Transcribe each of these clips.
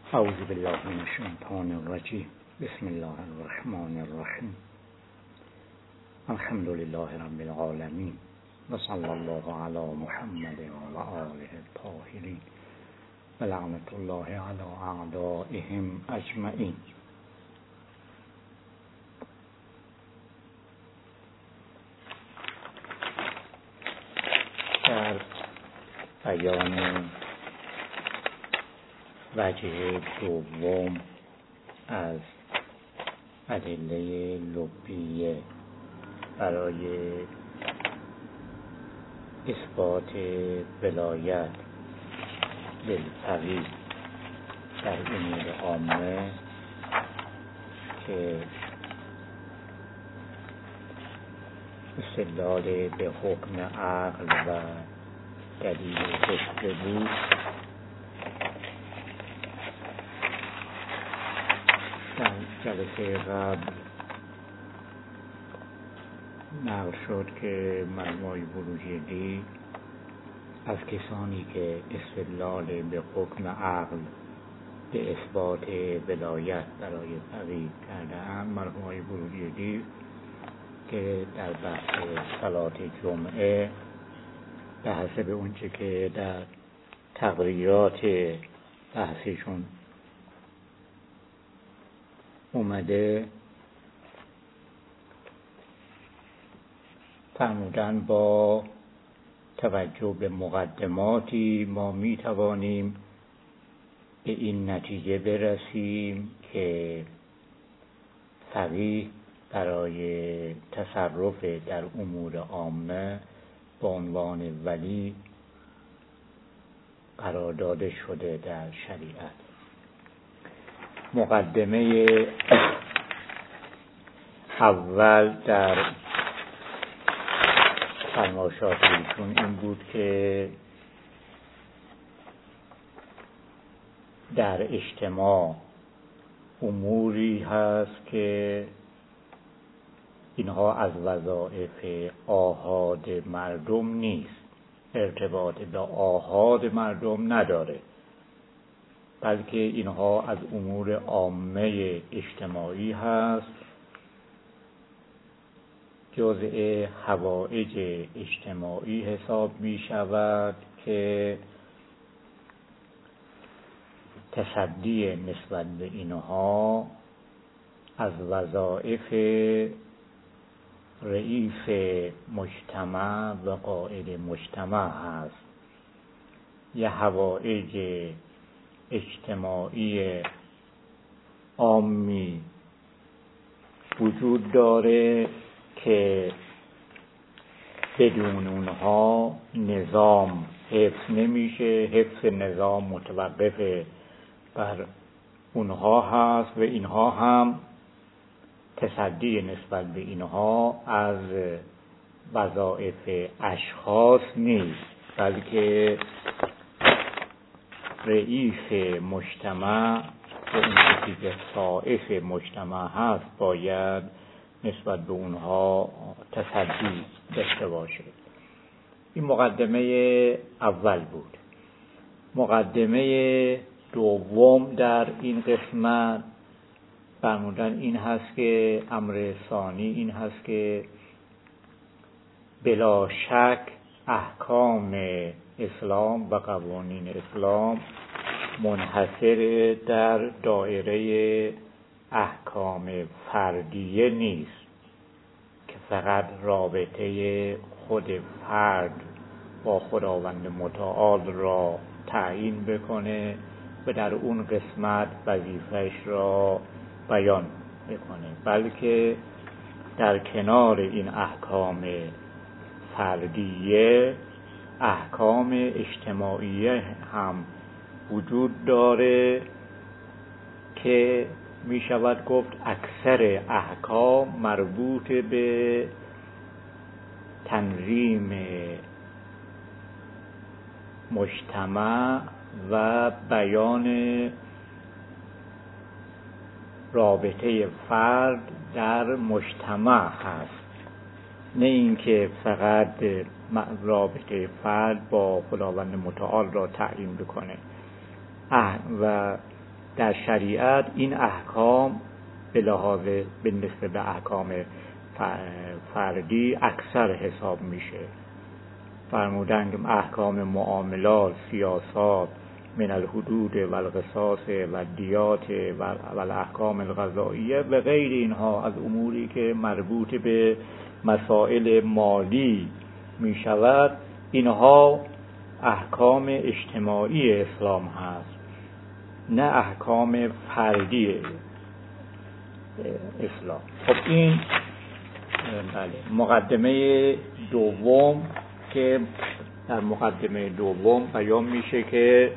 اعوذ بالله من الشیطان الرجیم. بسم الله الرحمن الرحیم. الحمد لله رب العالمین و صلی الله علی محمد و آله الطاهرین و لعنت الله علی اعدائهم اجمعین. در بیان وجه دوم از ادله لبیه برای اثبات ولایت للفقیه در امور عامه که استدلال به حکم عقل و دلیل حکم بود، در جلسه قبل نقل شد که مجموعه بروجردی از کسانی که استدلال به حکم عقل به اثبات ولایت برای فقیه کرده‌اند، مجموعه بروجردی که در بحث صلات جمعه به حسب اونچه که در تقریرات بحثشون اومده فرمودن با توجه به مقدماتی ما می توانیم به این نتیجه برسیم که فقیه برای تصرف در امور عامه به عنوان ولی قرار داده شده در شریعت. مقدمه اول در فرمایشات ایشون این بود که در اجتماع اموری هست که اینها از وظایف آحاد مردم نیست، ارتباط به آحاد مردم نداره، بلکه اینها از امور عامه اجتماعی هست، جزء حوائج اجتماعی حساب می شود که تصدی نسبت به اینها از وظایف رئیس مجتمع و قائد مجتمع هست. یه حوائج اجتماعی عامی وجود داره که بدون اونها نظام حفظ نمیشه. حفظ نظام متوقف بر اونها هست و اینها هم تصدی نسبت به اینها از وظایف اشخاص نیست، بلکه رئیس مجتمع و اون کسی که صائف مجتمع هست باید نسبت به اونها تصدی داشته باشه. این مقدمه اول بود. مقدمه دوم در این قسمت فرمودن این هست که امر ثانی این هست که بلا شک احکام اسلام و قوانین اسلام منحصر در دایره احکام فردیه نیست که فقط رابطه خود فرد با خداوند متعال را تعیین بکنه و در اون قسمت وظیفه‌اش را بیان بکنه، بلکه در کنار این احکام فردیه احکام اجتماعیه هم وجود داره که می شود گفت اکثر احکام مربوط به تنظیم مجتمع و بیان رابطه فرد در مجتمع هست، نه اینکه فقط رابطه فرد با خداوند متعال را تعیین بکنه. و در شریعت این احکام به لحاظ بالنسبه به احکام فردی اکثر حساب میشه. فرمودن که احکام معاملات، سیاسات، من الحدود و القصاص و الدیات و الاحکام القضائیه و غیر اینها از اموری که مربوط به مسائل مالی می شود، اینها احکام اجتماعی اسلام هست، نه احکام فردی اسلام. خب این مقدمه دوم که در مقدمه دوم بیان میشه که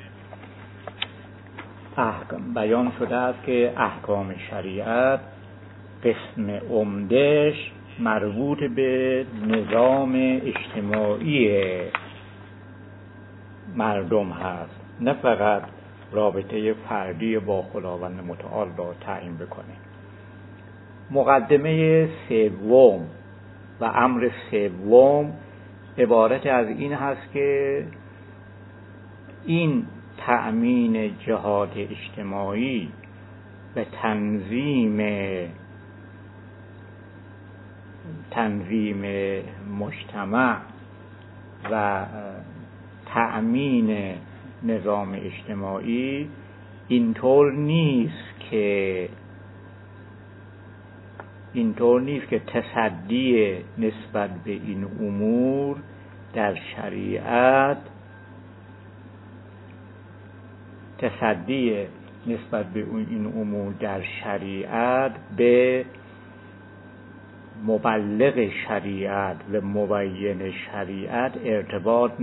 بیان شده است که احکام شریعت قسم عمده‌اش مربوط به نظام اجتماعی مردم هست، نه فقط رابطه فردی با خداوند متعال را تعیین بکنه. مقدمه سوم و امر سوم عبارت از این هست که این تأمین جهاد اجتماعی و تنظیم مجتمع و تأمین نظام اجتماعی اینطور نیست که تصدی نسبت به این امور در شریعت به مبلغ شریعت و مبین شریعت ارتباط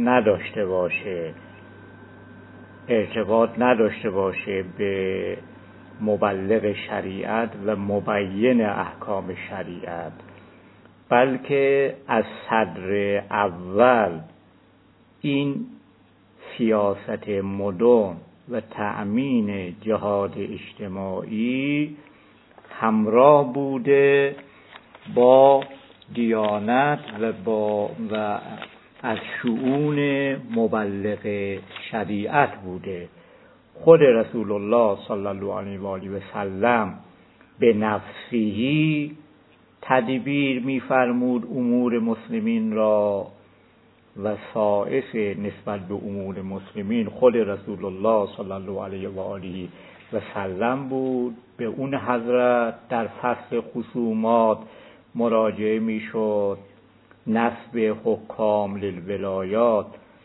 نداشته باشه به مبلغ شریعت و مبین احکام شریعت، بلکه از صدر اول این سیاست مدرن و تأمین جهاد اجتماعی همراه بوده با دیانت و از شؤون مبلغ شریعت بوده. خود رسول الله صلی الله علیه و آله و سلم به نفسه تدبیر می‌فرمود امور مسلمین را و سائس نسبت به امور مسلمین خود رسول الله صلی الله علیه و آله و سلم بود. به اون حضرت در فصل خصومات مراجعه میشد، نسب حکام للولایات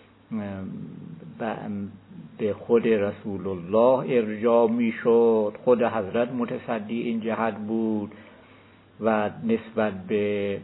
به خود رسول الله ارجاع میشد، خود حضرت متصدی این جهت بود و نسبت به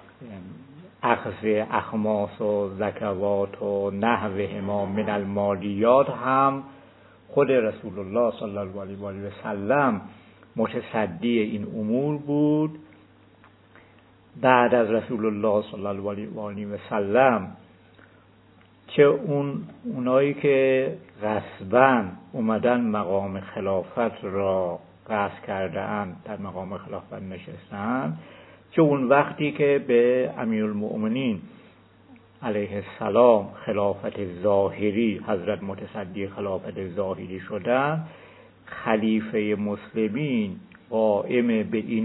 اخذ اخماس و زکوات و نحوهما من المالیات هم خود رسول الله صلی الله علیه و آله و سلم متصدی این امور بود. بعد از رسول الله صلی الله علیه و آله و سلم چه اونایی که غصباً اومدن مقام خلافت را غصب کرده اند، در مقام خلافت نشستن، چه اون وقتی که به امیرالمؤمنین علیه السلام خلافت ظاهری، حضرت متصدی خلافت ظاهری شدن، خلیفه مسلمین قائم به این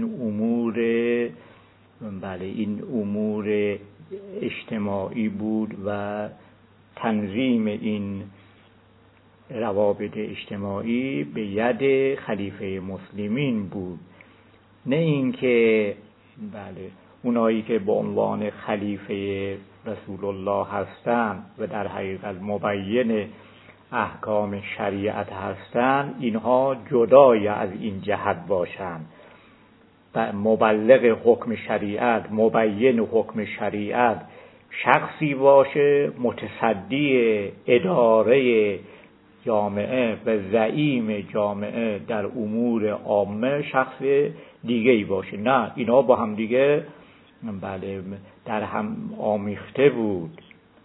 امور اجتماعی بود و تنظیم این روابط اجتماعی به ید خلیفه مسلمین بود، نه اینکه اونایی که به عنوان خلیفه رسول الله هستند و در حقیقت مبین احکام شریعت هستند اینها جدای از این جهت باشند. مبلغ حکم شریعت، مبین حکم شریعت شخصی باشه متصدی اداره جامعه و زعیم جامعه در امور عامه شخص دیگه‌ای باشه. نه، اینا با هم دیگه در هم آمیخته بود،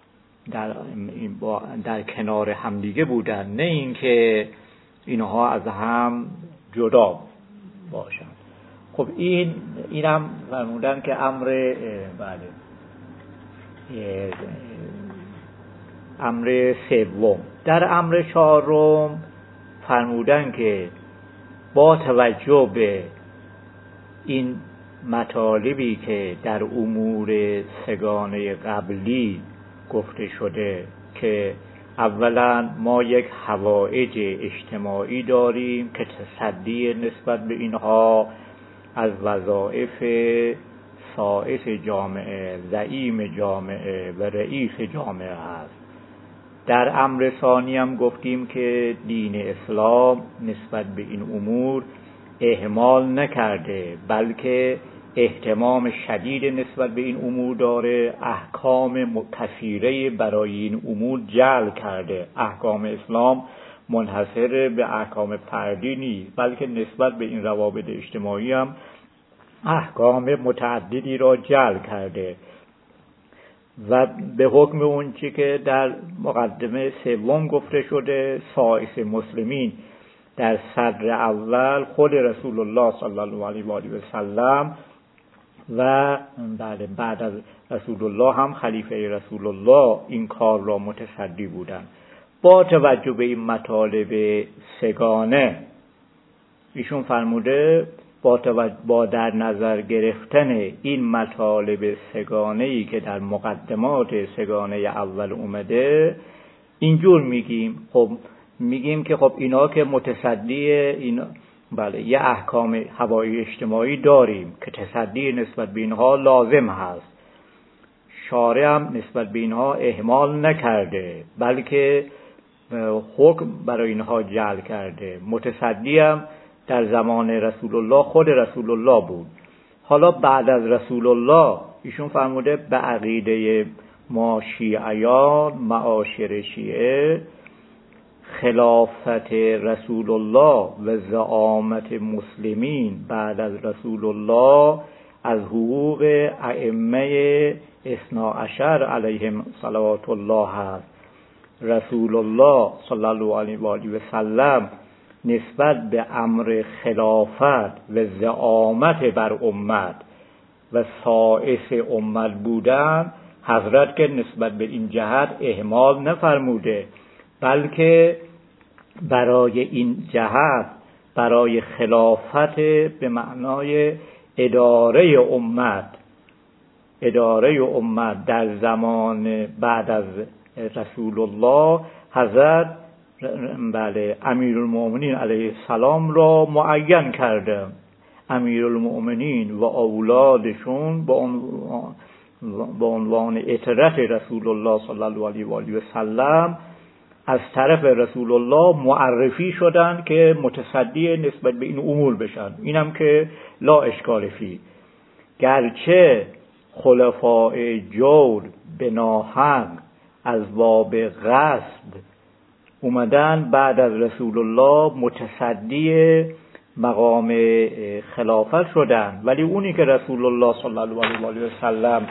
در کنار هم دیگه بودن، نه اینکه اینها از هم جدا باشن. خب اینم فرمودن که امر سوم. در امر چهارم فرمودن که با توجه به این مطالبی که در امور سگانه قبلی گفته شده که اولا ما یک حوائج اجتماعی داریم که تصدی نسبت به اینها از وظایف سائس جامعه، زعیم جامعه و رئیس جامعه است. در امر ثانی هم گفتیم که دین اسلام نسبت به این امور اهمال نکرده، بلکه اهتمام شدید نسبت به این امور داره، احکام کثیره برای این امور جعل کرده. احکام اسلام منحصر به احکام فردی نیست، بلکه نسبت به این روابط اجتماعی هم احکام متعددی را جعل کرده و به حکم اون چی که در مقدمه سوم گفته شده، سائس مسلمین در صدر اول خود رسول الله صلی الله علیه و آله و سلم و بعد از رسول الله هم خلیفه رسول الله این کار را متصدی بودند. با توجه به این مطالب سگانه ایشون فرموده با در نظر گرفتن این مطالب سگانه‌ای که در مقدمات سگانه اول اومده اینجور میگیم که خب اینا که متصدی این یه احکام هوایی اجتماعی داریم که تصدی نسبت به اینها لازم هست. شارع هم نسبت به اینها اهمال نکرده، بلکه حکم برای اینها جعل کرده. متصدی هم در زمان رسول الله خود رسول الله بود. حالا بعد از رسول الله ایشون فرموده به عقیده ما شیعیان معاشر شیعه خلافت رسول الله و زعامت مسلمین بعد از رسول الله از حقوق ائمه اثنا عشر علیهم صلوات الله هست. رسول الله صلی الله علیه و آله و سلم نسبت به امر خلافت و زعامت بر امت و سائس امت بودن حضرت که نسبت به این جهت اهمال نفرموده، بلکه برای این جهت، برای خلافت به معنای اداره امت در زمان بعد از رسول الله حضرت امیرالمؤمنین علیه السلام را معین کرده. امیرالمؤمنین و اولادشون با عنوان اطرت رسول الله صلی الله علیه و آله و سلم از طرف رسول الله معرفی شدن که متصدی نسبت به این امور بشن. اینم که لا اشکال فی، گرچه خلفاء جور به ناحق از باب غصب اومدن بعد از رسول الله متصدی مقام خلافت شدن، ولی اونی که رسول الله صلی الله علیه و آله و سلم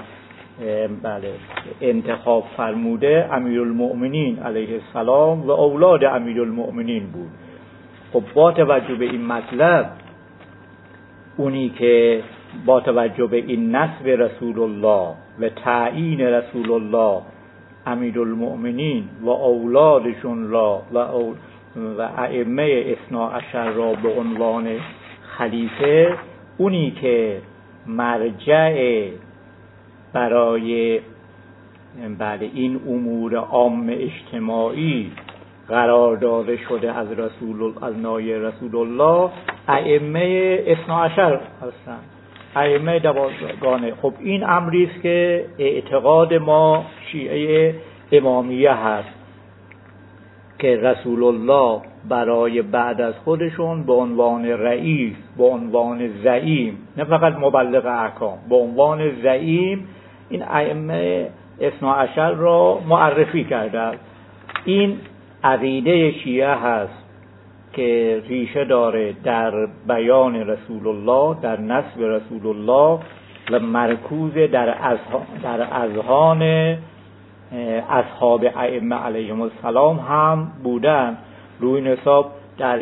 انتخاب فرموده امیرالمؤمنین علیه السلام و اولاد امیرالمؤمنین بود. خب با توجه به این مطلب، اونی که با توجه به این نسب رسول الله و تعیین رسول الله امیرالمؤمنین و اولادشون را و ائمه اثنا عشر را به عنوان خلیفه، اونی که مرجع برای این امور عام اجتماعی قرار داده شده از نای رسول الله ائمه اثنا عشر هستند، ائمه دوازگانه. خب این امری است که اعتقاد ما شیعه امامیه هست که رسول الله برای بعد از خودشون به عنوان رئیس، به عنوان زعیم، نه فقط مبلغ احکام، به عنوان زعیم این ائمه اثنا عشر را معرفی کرده. این عقیده شیعه هست که ریشه داره در بیان رسول الله، در نسب رسول الله و مرکوز در اذهان اصحاب ائمه علیهم السلام هم بودن. روی این حساب در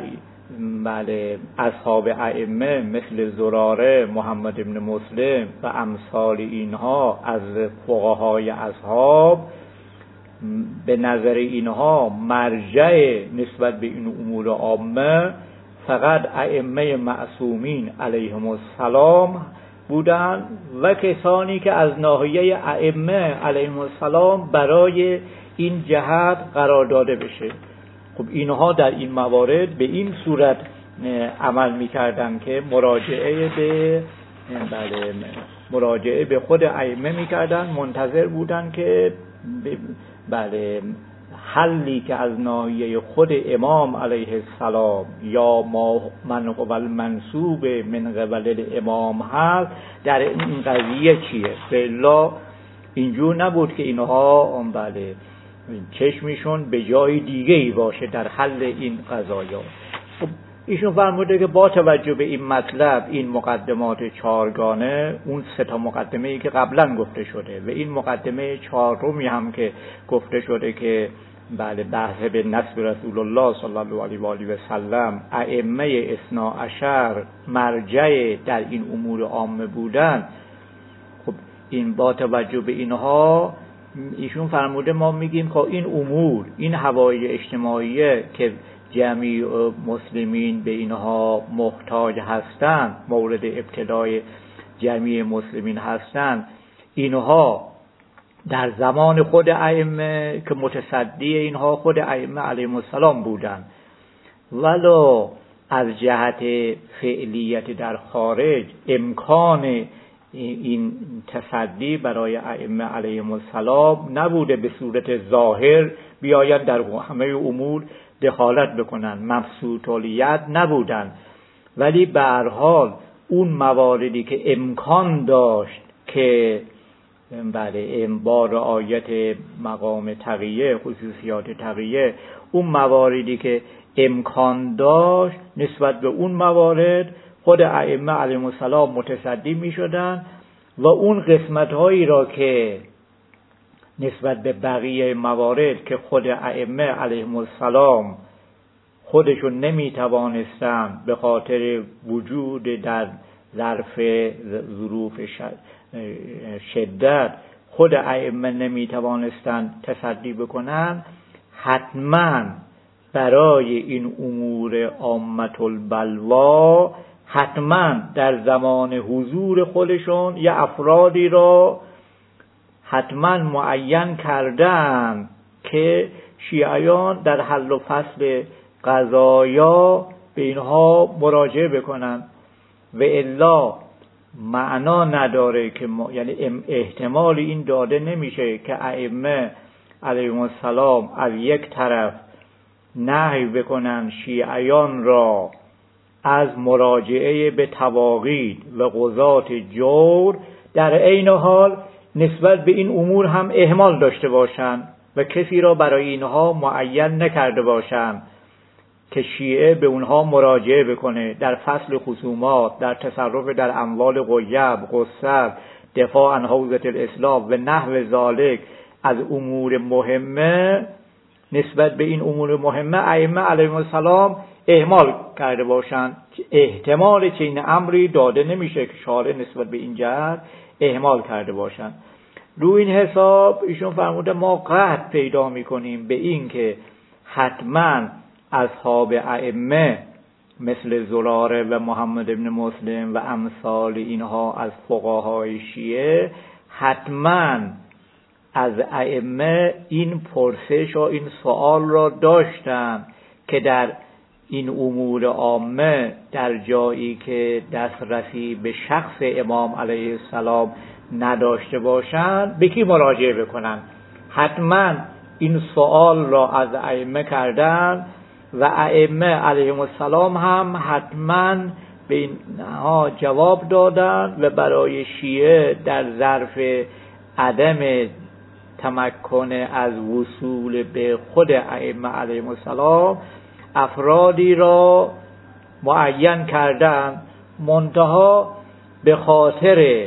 اصحاب ائمه مثل زراره، محمد ابن مسلم و امثال اینها از فقهای اصحاب به نظر اینها مرجع نسبت به این امور عامه فقط ائمه معصومین علیهم السلام بودن و کسانی که از ناحیه ائمه علیهم السلام برای این جهت قرار داده بشه. خب اینها در این موارد به این صورت عمل میکردن که مراجعه به خود ائمه میکردن، منتظر بودن که حلی که از ناحیه خود امام علیه السلام یا من هو المنصوب من قبل الامام هست در این قضیه چیه. فعلا اینجور نبود که اینها چشمشون به جای دیگه ای باشه در حل این قضایا. خب ایشون فرموده که با توجه به این مطلب، این مقدمات چهارگانه، اون 3 مقدمه ای که قبلا گفته شده و این مقدمه 4می هم که گفته شده که بحث به نسب رسول الله صلی الله علیه و آله و سلم ائمه 12 مرجع در این امور عامه بودن. خب این با توجه به اینها ایشون فرموده ما میگیم که این امور، این حوایج اجتماعی که جمعی مسلمین به اینها محتاج هستند، مورد ابتلای جمعی مسلمین هستند، اینها در زمان خود ائمه که متصدی اینها خود ائمه علیهم السلام بودند، ولو از جهت فعلیت در خارج امکان این تصدی برای ائمه علیهم السلام نبوده به صورت ظاهر بیاید در همه امور دخالت بکنن، مبسوطیت نبودن، ولی به هر حال اون مواردی که امکان داشت که با رعایت مقام تقیه، خصوصیات تقیه، اون مواردی که امکان داشت نسبت به اون موارد خود ائمه علیهم السلام متصدی می شدن و اون قسمت هایی را که نسبت به بقیه موارد که خود ائمه علیهم السلام خودشون نمی توانستن به خاطر وجود در ظروف شدت خود ائمه نمی توانستن تصدی بکنن، حتما برای این امور عامة البلوا حتما در زمان حضور خودشون یا افرادی را حتما معین کردن که شیعیان در حل و فصل قضایا به اینها مراجعه بکنن و الا معنا نداره که یعنی احتمال این داده نمیشه که ائمه علیهم السلام از یک طرف نهی بکنن شیعیان را از مراجعه به تواغیت و قضات جور، در عین حال نسبت به این امور هم اهمال داشته باشند و کسی را برای اینها معین نکرده باشند که شیعه به اونها مراجعه بکنه در فصل خصومات، در تصرف در اموال غیب، غصب، دفاع عن حوزة الاسلام و نحو ذالک از امور مهمه. نسبت به این امور مهمه ائمه علیهم السلام اهمال کرده باشند. احتمال چنین امری داده نمیشه که شارع نسبت به این جهت اهمال کرده باشند. روی این حساب ایشون فرموده ما قطع پیدا میکنیم به این که حتما اصحاب ائمه مثل زراره و محمد ابن مسلم و امثال اینها از فقهای شیعه حتما از ائمه این پرسش و این سوال را داشتن که در این امور عامه در جایی که دسترسی به شخص امام علیه السلام نداشته باشند به کی مراجعه بکنن. حتما این سوال را از ائمه کردن و ائمه علیهم السلام هم حتما به اینها جواب دادن و برای شیعه در ظرف عدم تمکن از وصول به خود ائمه علیهم السلام افرادی را معین کردن، منتها به خاطر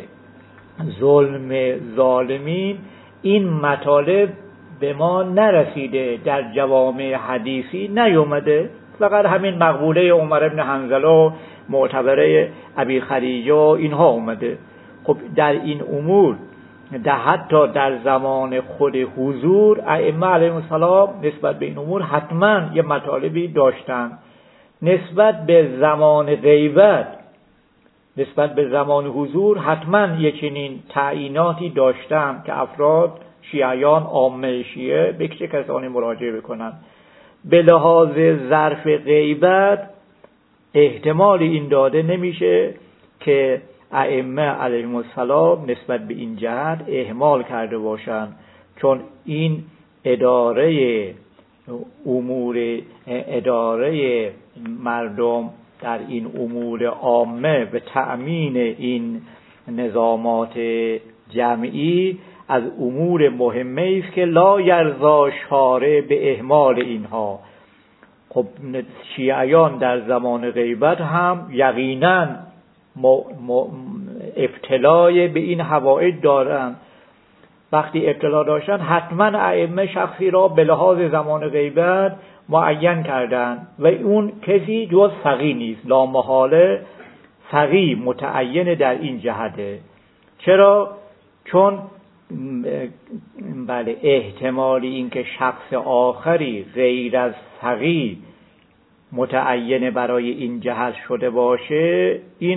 ظلم ظالمین این مطالب به ما نرسیده، در جوامع حدیثی نیومده، فقط همین مقبوله عمر ابن حنظله و معتبره ابی خدیجه اینها اومده. خب در این امور حتی در زمان خود حضور ائمه علیهم السلام نسبت به این امور حتما یه مطالبی داشتن. نسبت به زمان غیبت، نسبت به زمان حضور حتما یه چنین تعییناتی داشتن که افراد شیعیان عامه شیعه به چه کسانی مراجعه بکنن. به لحاظ ظرف غیبت احتمال این داده نمیشه که ائمه علیهم السلام نسبت به این جهت اهمال کرده باشند، چون این اداره مردم در این امور عامه به تأمین این نظامات جمعی از امور مهمه است که لا یرضا شارع به اهمال اینها. خب شیعیان در زمان غیبت هم یقینا ابتلای به این حوائج دارن. وقتی ابتلا داشتن حتما ائمه شخصی را به لحاظ زمان غیبت معین کردن و اون کسی جز فقیه نیست، لا محاله فقیه متعین در این جهته. چرا؟ چون بله احتمالی این که شخص آخری غیر از فقیه متعین برای این جهت شده باشه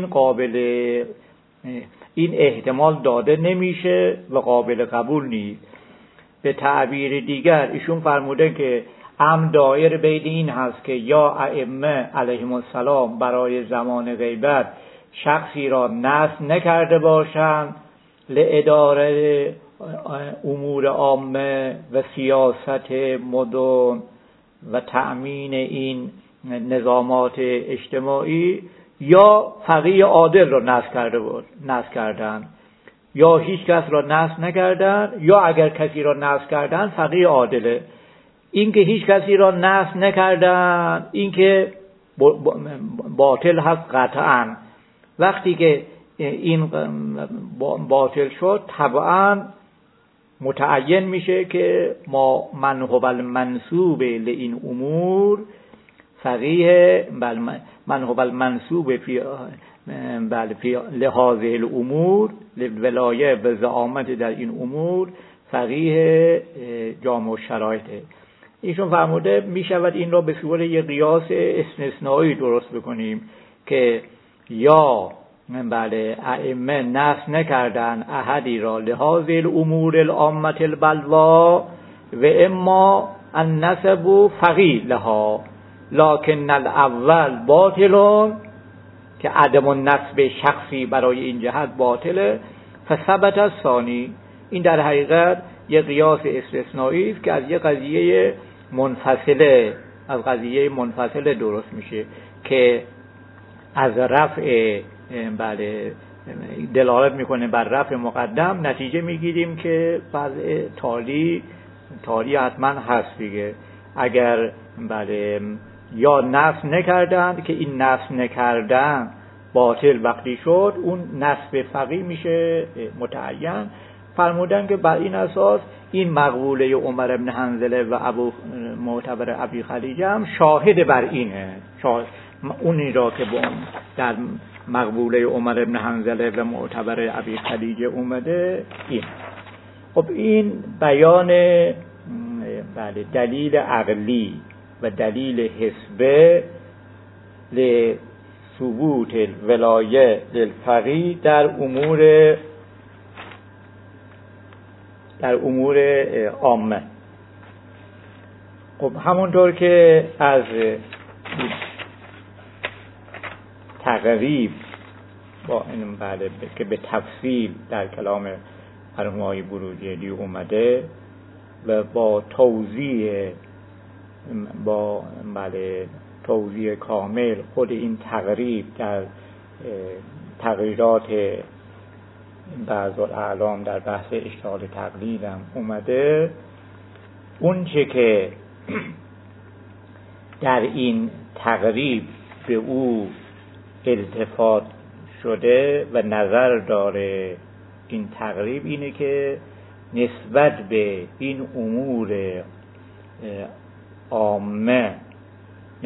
این احتمال داده نمیشه و قابل قبول نیست. به تعبیر دیگر ایشون فرموده که امر دایر بین این هست که یا ائمه علیهم السلام برای زمان غیبت شخصی را نصب نکرده باشند لاداره امور عامه و سیاست مدن و تأمین این نظامات اجتماعی، یا فقیه عادل را نصب کردن، یا هیچ کس را نصب نکردن، یا اگر کسی را نصب کردن فقیه عادله. این که هیچ کسی را نصب نکردن این که باطل هست قطعا. وقتی که این باطل شد طبعا متعین میشه که من هو المنسوب لین امور فقیه، من هو المنسوب فی لهذه الامور للولایه و زعامت در این امور فقیه جامع الشرایطه. ایشون فرموده میشود این را به صورت یک قیاس استثنایی درست بکنیم که یا ائمه نصب نکردن احدی را لهذه الامور العامه البلوا و اما النسب فقیه لها لکن الاول باطل، که عدم النسب شخصی برای این جهت باطله. فثبت الثانی، این در حقیقت یک قیاس استثنایی است که از یک قضیه منفصله درست میشه که از رفع دلالت میکنه بر رفع مقدم. نتیجه میگیریم که وضع تالی حتما هست دیگه. اگر یا نصب نکردند که این نصب نکردن باطل وقتی شد، اون نصب فقیه میشه متعین. فرمودن که بر این اساس این مقبوله عمر ابن حنظله و ابو معتبر ابی خدیجه هم شاهد بر اینه. اونی را که در مقبوله عمر ابن حنظله و معتبر ابی خدیجه اومده این. خب این بیان دلیل عقلی و دلیل حسبه لثبوت الولایه للفقیه در امور عامه. خب همونطور که از تقریب با این که به تفصیل در کلام مرحوم آقای بروجردی اومده و با توضیح کامل خود این تقریب در تغییرات بعض الاعلام در بحث اشتغال تقلید هم اومده. اون چه که در این تقریب به او التفات شده و نظر داره این تقریب اینه که نسبت به این امور عامه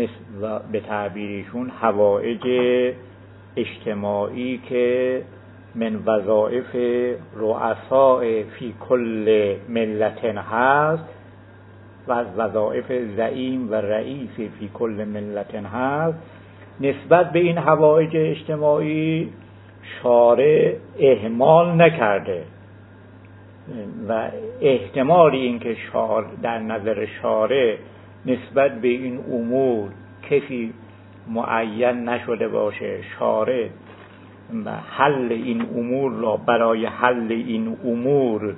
به تعبیرشون حوائج اجتماعی که من وظایف رؤساء فی کل ملت هست و از وظایف زعیم و رئیس فی کل ملت هست، نسبت به این حوائج اجتماعی شارع اهمال نکرده و احتمال اینکه در نظر شارع نسبت به این امور کسی معین نشده باشه، شارع و حل این امور را برای حل این امور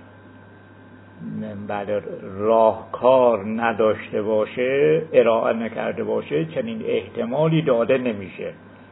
راهکار نداشته باشه، ارائه نکرده باشه، چنین احتمالی داده نمیشه.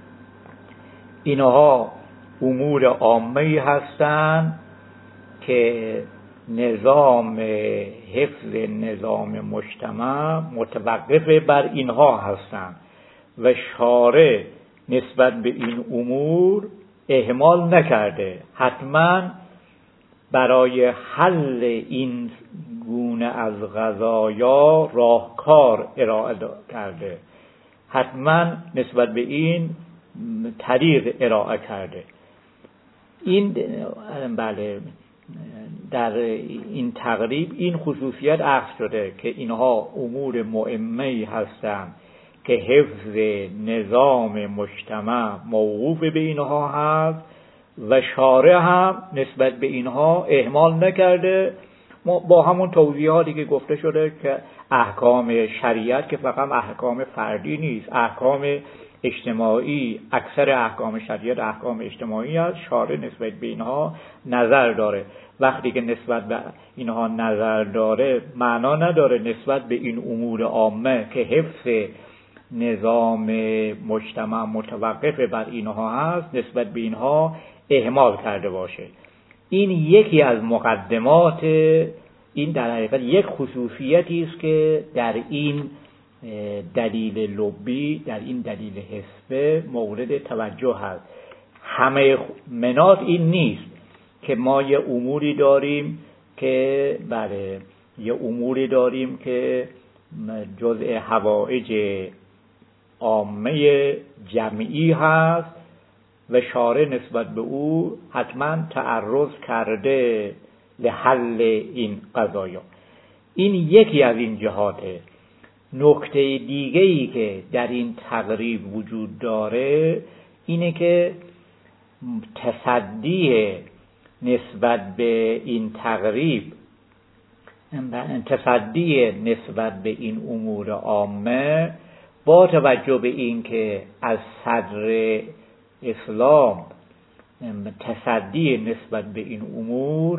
اینها امور عامه‌ای هستند که نظام حفظ نظام مجتمع متوقف بر اینها هستند و شارع نسبت به این امور اهمال نکرده. حتما برای حل این گونه از قضایا راهکار ارائه کرده، حتما نسبت به این طریق ارائه کرده. این بله در این تقریب این خصوصیت اخذ شده که اینها امور مهمه‌ای هستند که حفظ نظام مجتمع موقوف به اینها هست و شارع هم نسبت به اینها اهمال نکرده. با همون توضیحاتی که گفته شده که احکام شریعت که فقط احکام فردی نیست، احکام اجتماعی، اکثر احکام شریعت احکام اجتماعی است، شارع نسبت به اینها نظر داره. وقتی که نسبت به اینها نظر داره معنا نداره نسبت به این امور عامه که حفظ نظام مجتمع متوقف بر اینها هست نسبت به اینها اهمال کرده باشه. این یکی از مقدمات، این در حقیقت یک خصوصیتی است که در این دلیل لبی، در این دلیل حسبه مورد توجه هست. همه مناط این نیست که ما یه اموری داریم که یه اموری داریم که جزء حوائج عامه جمعی هست و شارع نسبت به او حتما تعرض کرده لحل این قضایا. این یکی از این جهاته. نکته دیگه‌ای که در این تقریب وجود داره اینه که تصدی نسبت به این تقریب، تصدی نسبت به این امور عامه با توجه به این که از صدر اسلام تصدی نسبت به این امور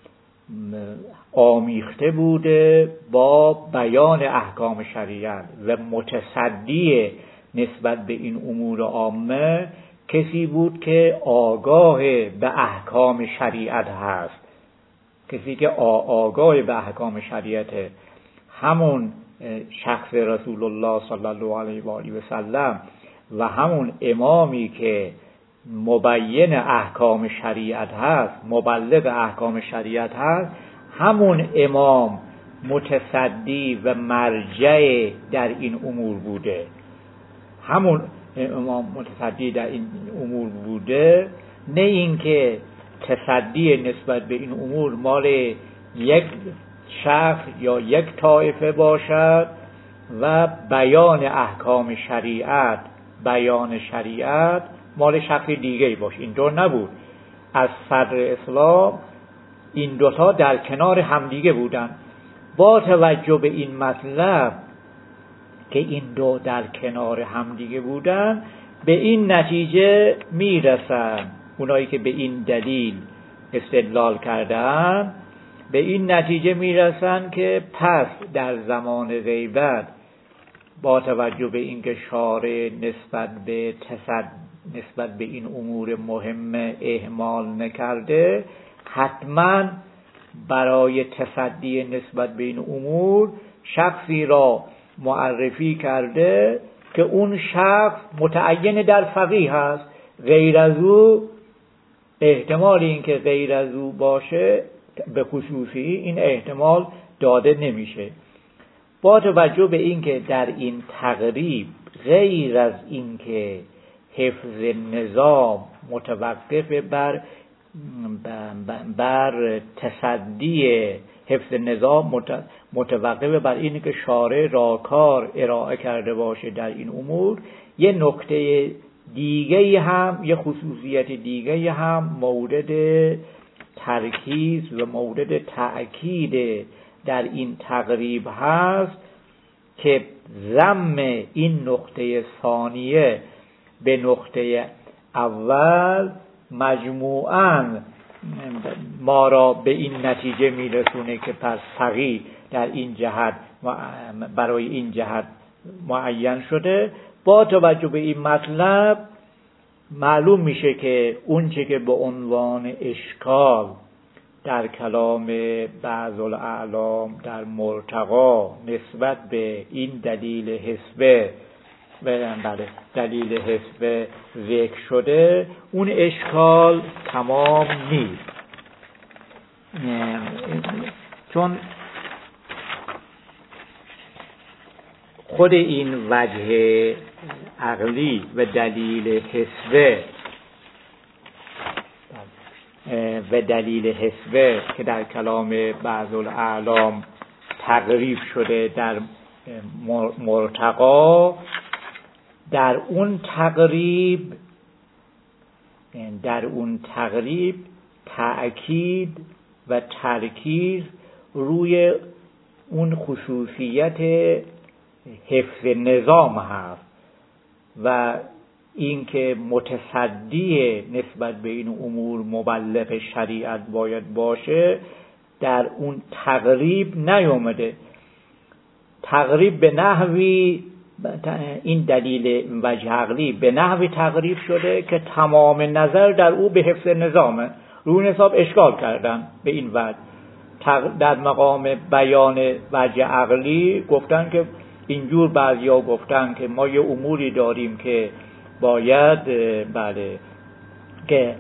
آمیخته بوده با بیان احکام شریعت و متصدی نسبت به این امور عامه کسی بود که آگاه به احکام شریعت هست. کسی که آگاه به احکام شریعت، همون شخص رسول الله صلی الله علیه و آله و سلم و همون امامی که مبین احکام شریعت هست، مبلغ احکام شریعت هست، همون امام متصدی و مرجع در این امور بوده. همون امام متصدی در این امور بوده، نه اینکه تصدی نسبت به این امور مال یک شخص یا یک طایفه باشد و بیان احکام شریعت، بیان شریعت مال شخص دیگری باشه. اینطور نبود. از صدر اسلام این دوتا در کنار همدیگه بودن. با توجه به این مطلب که این دو در کنار همدیگه بودن، به این نتیجه میرسن اونایی که به این دلیل استدلال کردن، به این نتیجه میرسن که پس در زمان غیبت با توجه به اینکه شارع نسبت به این امور مهم اهمال نکرده، حتما برای تصدی نسبت به این امور شخصی را معرفی کرده که اون شخص متعین در فقیه هست. غیر از او، احتمال این که غیر از او باشه به خصوصی این احتمال داده نمیشه. با توجه به این که در این تقریب غیر از این که حفظ نظام متوقف بر تصدی حفظ نظام، متوقف بر اینی که شارع راهکار ارائه کرده باشه در این امور. یه نکته دیگه هم، یه خصوصیت دیگه هم مورد ترکیز و مورد تأکید در این تقریب هست که ضم این نقطه ثانیه به نقطه اول مجموعاً ما را به این نتیجه میرسونه که پس فقیه در این جهت برای این جهت معین شده. با توجه به این مطلب معلوم میشه که اون چه که به عنوان اشکال در کلام بعض الاعلام در مرتقا نسبت به این دلیل حسبه دلیل حسبه ذکر شده، اون اشکال تمام نیست، چون خود این وجه عقلی و دلیل حسبه که در کلام بعض الاعلام تقریب شده در مرتقا، در اون تقریب تأکید و ترکیز روی اون خصوصیت حفظ نظام هست و اینکه متصدی نسبت به این امور مبلغ شریعت باید باشه در اون تقریب نیامده. تقریب به نحوی، این دلیل وجه عقلی به نحوی تقریب شده که تمام نظر در او به حفظ نظامه. روی حساب اشکال کردن به این وجه. در مقام بیان وجه عقلی گفتن که اینجور بعضیا گفتن که ما یه اموری داریم که باید که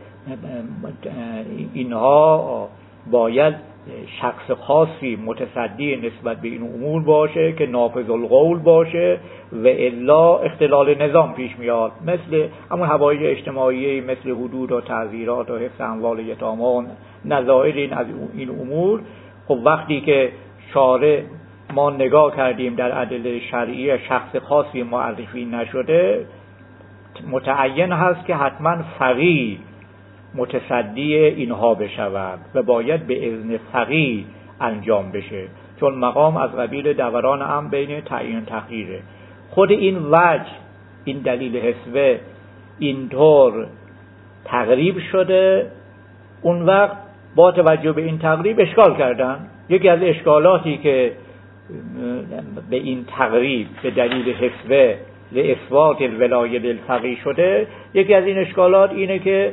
اینها باید شخص خاصی متصدی نسبت به این امور باشه که نافذ القول باشه و الا اختلال نظام پیش میاد، مثل همون حوایج اجتماعی، مثل حدود و تعزیرات و حفظ اموال یتامان، نظائر از این امور. خب وقتی که شارع ما نگاه کردیم در ادله شرعی شخص خاصی معرفی نشده، متعین هست که حتما فقیه متصدی اینها بشود و باید به اذن فقیه انجام بشه، چون مقام از قبیل دوران هم بین تعیین تخییره. خود این وجه، این دلیل حسبه اینطور تقریب شده، اون وقت با توجه به این تقریب اشکال کردن. یکی از اشکالاتی که به این تقریب به دلیل حسبه لاثبات الولایه للفقیه شده، یکی از این اشکالات اینه که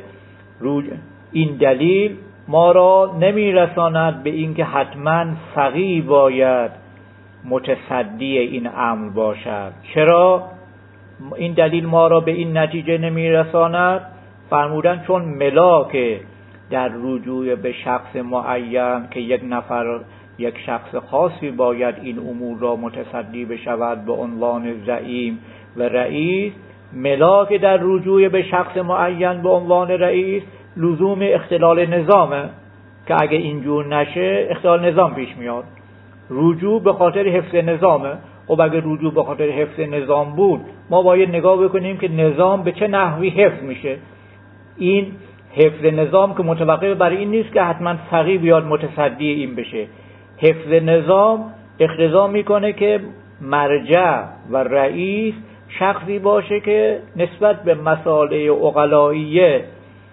این دلیل ما را نمیرساند به اینکه حتما فقیه باید متصدی این امر باشد. چرا این دلیل ما را به این نتیجه نمیرساند؟ فرمودن چون ملاک در رجوع به شخص معین که یک شخص خاصی باید این امور را متصدی بشود به عنوان زعیم و رئیس، ملاک در رجوع به شخص معین به عنوان رئیس لزوم اختلال نظامه که اگه اینجور نشه اختلال نظام پیش میاد. رجوع به خاطر حفظ نظامه. خب اگه رجوع به خاطر حفظ نظام بود، ما باید نگاه بکنیم که نظام به چه نحوی حفظ میشه. این حفظ نظام که متوقف بر این نیست که حتما فقیه بیاد متصدی این بشه. حفظ نظام اقتضا میکنه که مرجع و رئیس شخصی باشه که نسبت به مسائل عقلائیه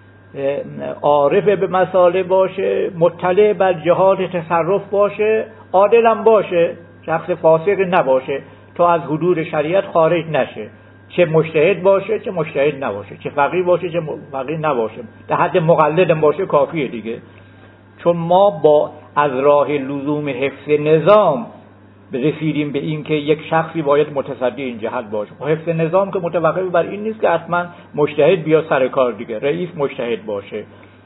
عارف به مسائل باشه، مطلع بر جهات تصرف باشه، عادل هم باشه، شخص فاسق نباشه تا از حدود شریعت خارج نشه، چه مجتهد باشه چه مجتهد نباشه، چه فقیه باشه چه فقیه نباشه، در حد مقلد باشه کافیه دیگه. چون ما از راه لزوم حفظ نظام رسیدیم به این که یک شخصی باید متصدی این جهت باشه. حفظ نظام که متوقف بر این نیست که حتما مجتهد بیا سر کار دیگه، رئیس مجتهد باشه.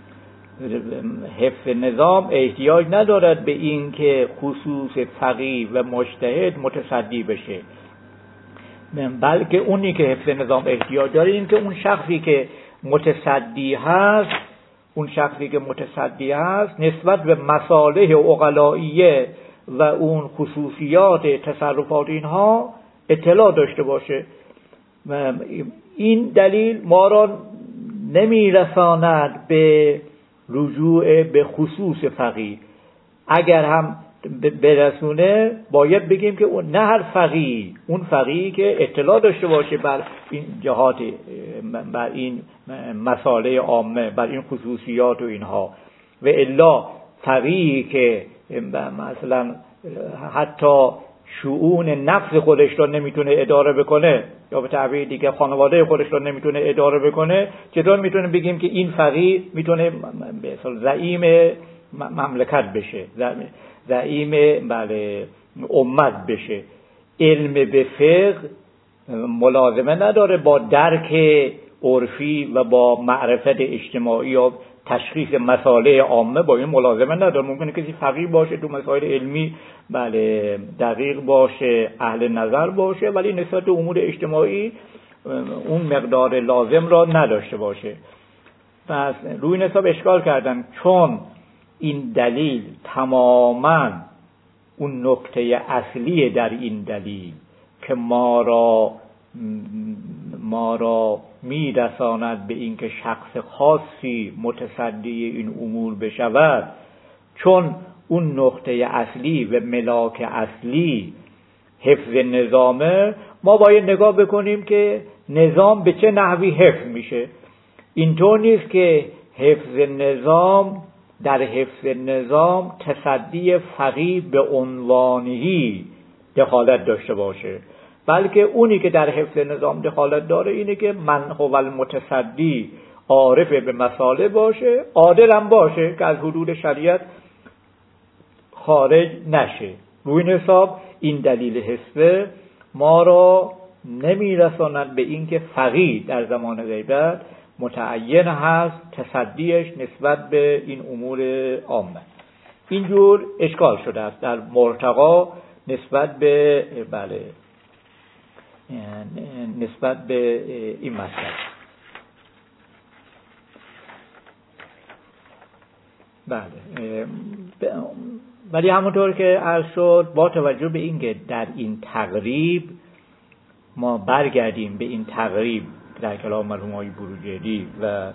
حفظ نظام احتیاج ندارد به این که خصوص فقیه و مجتهد متصدی بشه، بلکه اونی که حفظ نظام احتیاج داره این که اون شخصی که متصدی هست، اون شخصی که متصدی هست نسبت به مصالح عقلائیه و اون خصوصیات تصرفات اینها اطلاع داشته باشه. این دلیل ما را نمیرساند به رجوع به خصوص فقیه. اگر هم برسونه باید بگیم که نه هر فقیه، اون فقیه که اطلاع داشته باشه بر این جهات، بر این مسائل عامه، بر این خصوصیات و اینها، و الا فقیه که مثلا حتی شؤون نفس خودش رو نمیتونه اداره بکنه، یا به تعبیر دیگه خانواده خودش رو نمیتونه اداره بکنه، چطور میتونه بگیم که این فقیه میتونه به اصطلاح زعیم مملکت بشه، زعیم امت بشه؟ علم به فقه ملازمه نداره با درک عرفی و با معرفت اجتماعی یا تشخیص مسائل عامه، با این ملازمه نداره. ممکنه کسی فقیه باشه تو مسائل علمی دقیق باشه، اهل نظر باشه، ولی نسبت امور اجتماعی اون مقدار لازم را نداشته باشه. پس روی این حساب اشکال کردن، چون این دلیل تماما اون نکته اصلی در این دلیل که ما را میرساند به اینکه شخص خاصی متصدی این امور بشود، چون اون نقطه اصلی و ملاک اصلی حفظ نظامه، ما باید نگاه بکنیم که نظام به چه نحوی حفظ میشه. اینطور نیست که در حفظ نظام تصدی فقیه به عنوانهی دخالت داشته باشه، بلکه اونی که در حفظ نظام دخالت داره اینه که من هو المتصدی عارف به مسائل باشه، عادل هم باشه که از حدود شریعت خارج نشه. روی این حساب این دلیل حسبه ما را نمیرساند به اینکه فقیه در زمان غیبت متعین هست تصدیش نسبت به این امور عامه. اینجور اشکال شده است در مرتقا نسبت به نسبت به این مسئله. ولی همونطور که عرض شد، با توجه به اینکه در این تقریب ما برگردیم به این تقریب در کلام مرحوم آقای بروجردی و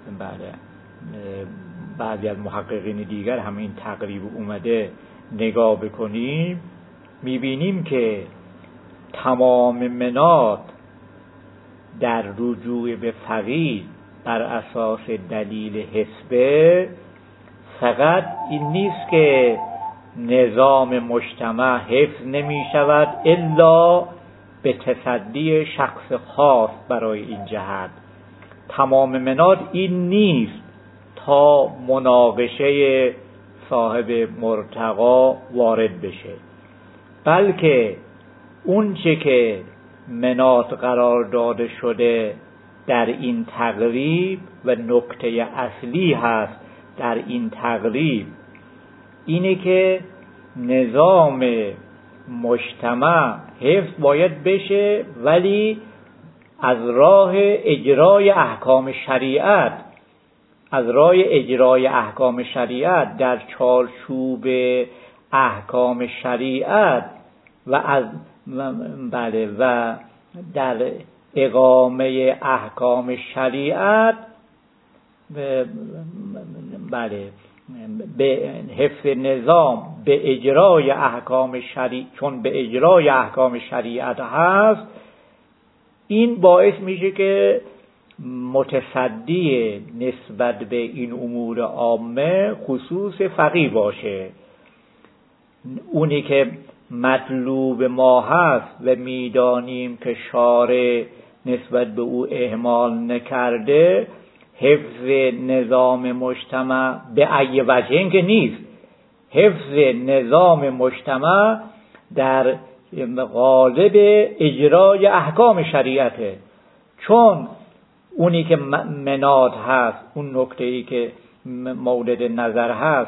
بعضی از محققین دیگر هم این تقریب اومده نگاه بکنیم، میبینیم که تمام مناط در رجوع به فقیه بر اساس دلیل حسبه فقط این نیست که نظام مجتمع حفظ نمی شود الا به تصدی شخص خاص برای این جهت. تمام مناط این نیست تا مناقشه صاحب مرتقا وارد بشه، بلکه اون چه که مناط قرار داده شده در این تقریب و نکته اصلی هست در این تقریب اینه که نظام مجتمع حفظ باید بشه، ولی از راه اجرای احکام شریعت، از راه اجرای احکام شریعت در چارچوب احکام شریعت و در اقامه احکام شریعت به حفظ نظام به اجرای احکام شریعت، چون به اجرای احکام شریعت هست، این باعث میشه که متصدی نسبت به این امور عامه خصوص فقیه باشه. اونی که مطلوب ما هست و میدانیم که شارع نسبت به او اهمال نکرده، حفظ نظام مجتمع به ای وجهین که نیست، حفظ نظام مجتمع در قالب اجرای احکام شریعته. چون اونی که مناط هست، اون نکته‌ای که مورد نظر هست،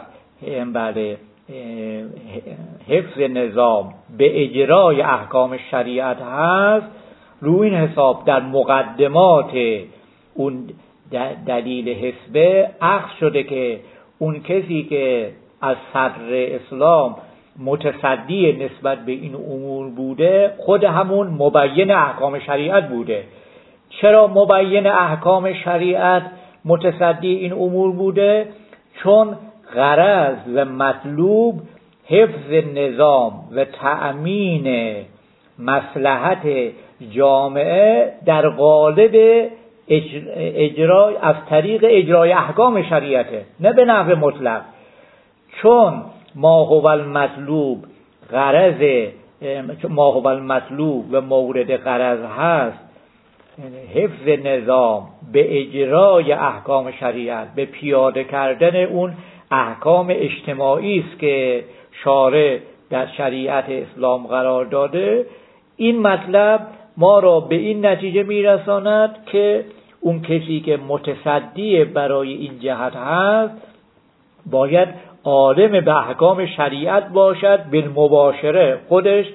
حفظ نظام به اجرای احکام شریعت هست، روی این حساب در مقدمات اون دلیل حسبه اخذ شده که اون کسی که از صدر اسلام متصدی نسبت به این امور بوده خود همون مبین احکام شریعت بوده. چرا مبین احکام شریعت متصدی این امور بوده؟ چون غرض و مطلوب حفظ نظام و تأمین مصلحت جامعه در قالب اجرای از طریق اجرای احکام شریعته، نه به نحو مطلق. چون ما هو المطلوب غرض، ما هو المطلوب و مورد غرض هست حفظ نظام به اجرای احکام شریعت، به پیاده کردن اون احکام اجتماعی است که شارع در شریعت اسلام قرار داده. این مطلب ما را به این نتیجه میرساند که اون کسی که متصدی برای این جهت هست باید عالم به احکام شریعت باشد، بالمباشره خودش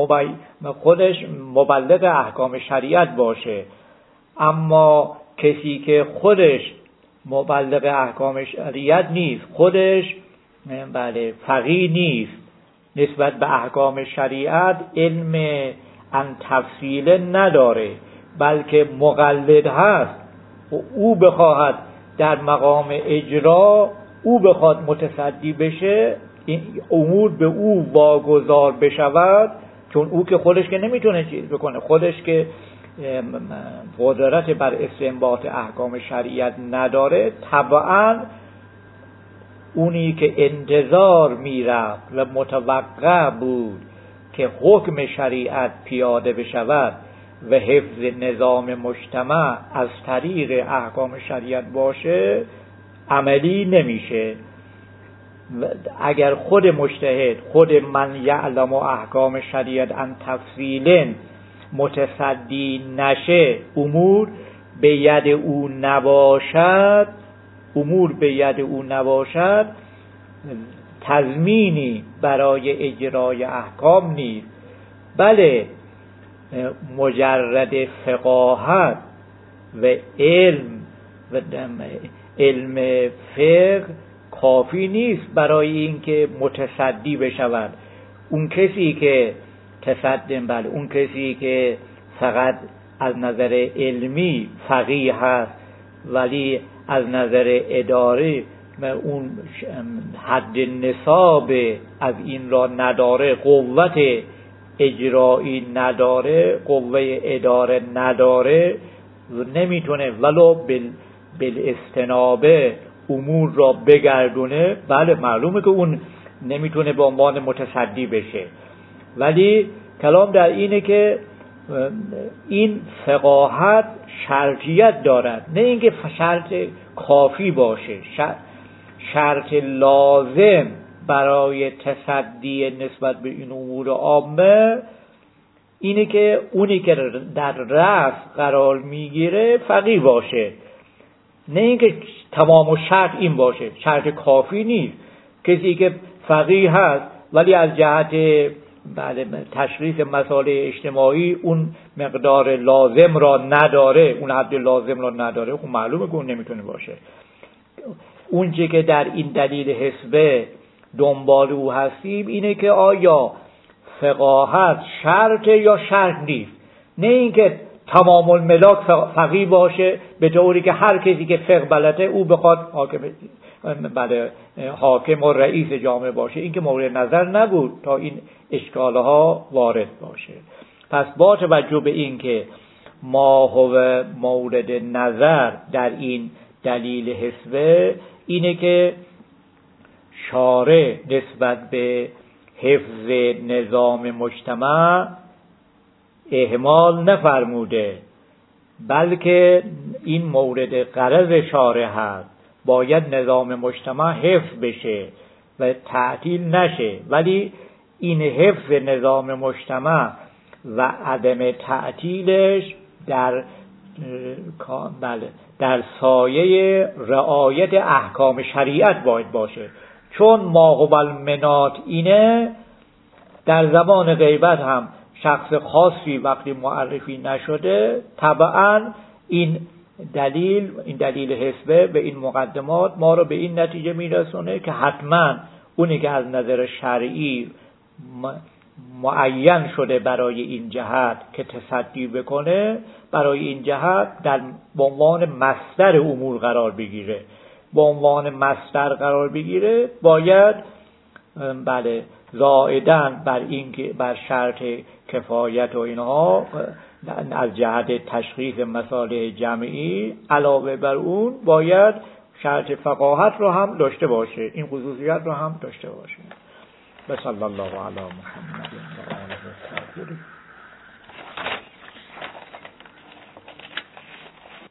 مبلغ احکام شریعت باشه. اما کسی که خودش مبلغ احکام شریعت نیست، خودش فقیه نیست نسبت به احکام شریعت، علم ان تفصیل نداره، بلکه مقلد هست و او بخواهد در مقام اجرا او بخواد متصدی بشه، این امور به او واگذار بشود، چون او که خودش که نمیتونه چیز بکنه، خودش که قدرت بر استنباط احکام شریعت نداره، طبعا اونی که انتظار میرفت و متوقع بود که حکم شریعت پیاده بشود و حفظ نظام مجتمع از طریق احکام شریعت باشه عملی نمیشه. اگر خود مجتهد، خود من یعلم احکام شریعت ان تفصیل متصدی نشه، امور به ید او نباشد، تضمینی برای اجرای احکام نیست. بله، مجرد فقاهت و علم فقه کافی نیست برای اینکه متصدی بشود. اون کسی که فقط از نظر علمی فقیه هست ولی از نظر اداری اون حد نصاب از این را نداره، قوت اجرایی نداره، قوه اداره نداره، نمیتونه ولو بالاستنابه امور را بگردونه، بله معلومه که اون نمیتونه به عنوان متصدی بشه. ولی کلام در اینه که این فقاهت شرطیت دارد، نه اینکه شرط کافی باشه. شرط لازم برای تصدی نسبت به این امور عامه اینه که اونی که در رأس قرار میگیره فقیه باشه، نه اینکه تمام و شرط این باشه. شرط کافی نیست. کسی که فقیه هست ولی از جهت تشخیص مسائل اجتماعی اون مقدار لازم را نداره، اون حد لازم را نداره، خب معلومه که اون نمیتونه باشه. اون چه که در این دلیل حسبه دنبال او هستیم اینه که آیا فقاهت شرط یا شرط نیست، نه اینکه تمام الملاک فقیه باشه به طوری که هر کسی که فقه بلده او بخواد حاکم و رئیس جامعه باشه. این که مورد نظر نبود تا این اشکالها وارد باشه. پس با توجه به این که ما هو مورد نظر در این دلیل حسبه اینه که شارع نسبت به حفظ نظام مجتمع اهمال نفرموده، بلکه این مورد غرض شارع هست. باید نظام مجتمع حفظ بشه و تعطیل نشه، ولی این حفظ نظام مجتمع و عدم تعطیلش در سایه رعایت احکام شریعت باید باشه. چون ما هو المنات اینه، در زمان غیبت هم شخص خاصی وقتی معرفی نشده طبعا این این دلیل حسبه به این مقدمات ما رو به این نتیجه میرسونه که حتما اونی که از نظر شرعی معین شده برای این جهت که تصدی بکنه، برای این جهت به عنوان مصدر امور قرار بگیره. به عنوان مصدر قرار بگیره باید بله زائدن بر این که بر شرط کفایت و اینها از جهت تشخیص مصالح جمعی، علاوه بر اون باید شرط فقاهت رو هم داشته باشه، این خصوصیت رو هم داشته باشه. صلی الله علی محمد و آله الطاهرین.